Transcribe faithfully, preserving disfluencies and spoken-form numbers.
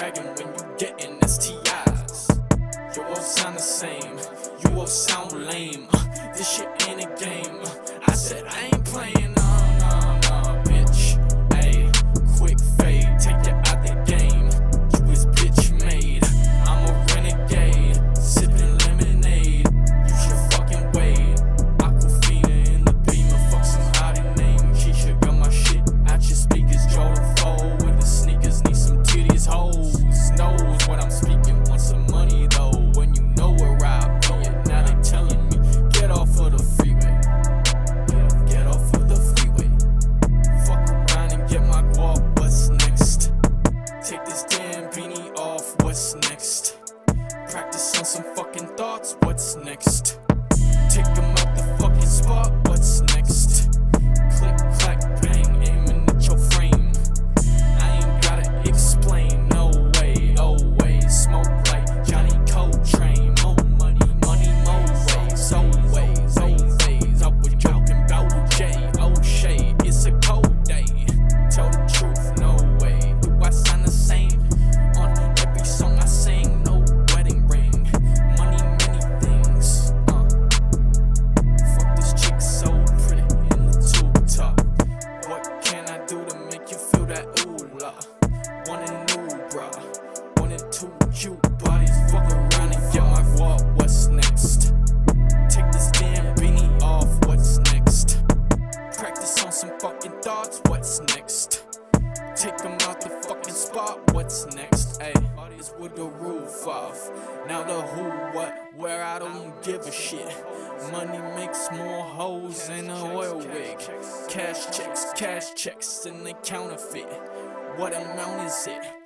bragging when you getting S T Is. You all sound the same, you all sound lame. Uh, this shit ain't a game. Uh, I said I ain't playing, no, no, no, bitch. Ayy, quick fade, take you out the game. You is bitch made. I'm a renegade, sipping lemonade. You should fucking wait. Aquafina in the beamer, fuck some hottie name. She should got my shit out your speakers. Jordan four with the sneakers, need some titties, hoes. Knows what I'm speaking, want some money though. When you know where I be at, now they telling me get off of the freeway. Get, get off of the freeway. Fuck around and get my guap. What's next? Take this damn beanie off. What's next? Practice on some fucking thoughts. What's next? Take them out the fucking spot. What's next? Click, clack, bang, aiming at your frame. I ain't gotta explain. No way, always smoke like Johnny Coltrane. More money, money, more ways, always, always. I was joking about J. O'Shea. It's a cold day. Tell the truth, no way. Do I sound the same on every song I sing? No wedding ring, money, many things. Uh, fuck this chick so pretty in the tube top. What can I do to make you feel that ooh la? One and new, bruh. One and two cute bodies. Fuck around and get my walk. What's next? Take this damn beanie off. What's next? Practice on some fucking thoughts. What's next? Take them out the fucking spot. What's next? Ayy, is with the roof off. Now the who, what, where, I don't give a shit. Money makes more hoes than an oil rig. Cash checks, cash checks, and they counterfeit. What amount is it?